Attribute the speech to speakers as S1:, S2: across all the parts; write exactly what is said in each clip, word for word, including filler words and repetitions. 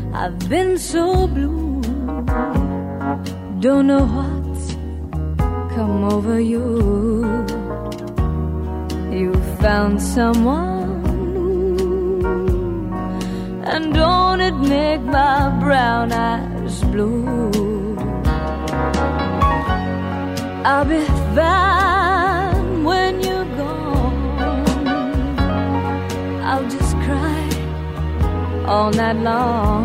S1: I've been so blue, don't know what's come over you. You found someone new, and don't it make my brown eyes blue? I'll be fine when you're gone. I'll just cry all night long.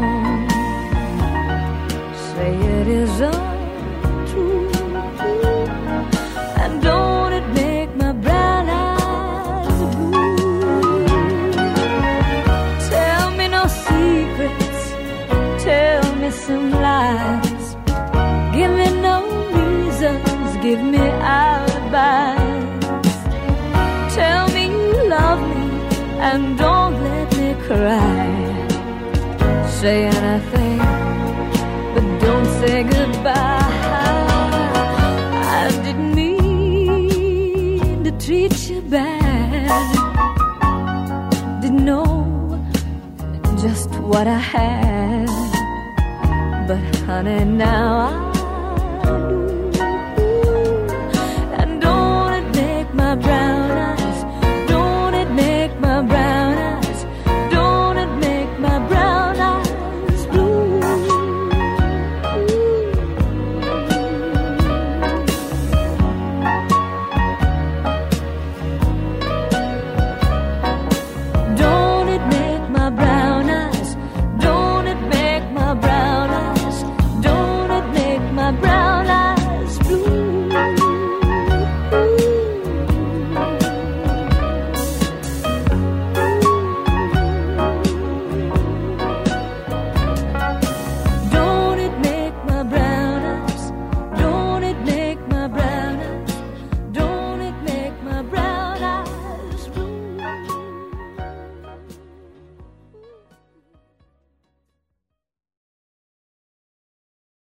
S1: Say it is untrue, and don't it make my brown eyes blue? Tell me no secrets, tell me some lies, give me no reasons, give me alibis. Tell me you love me and don't let me cry. Say anything, but don't say goodbye. I didn't mean to treat you bad, didn't know just what I had, but honey, now I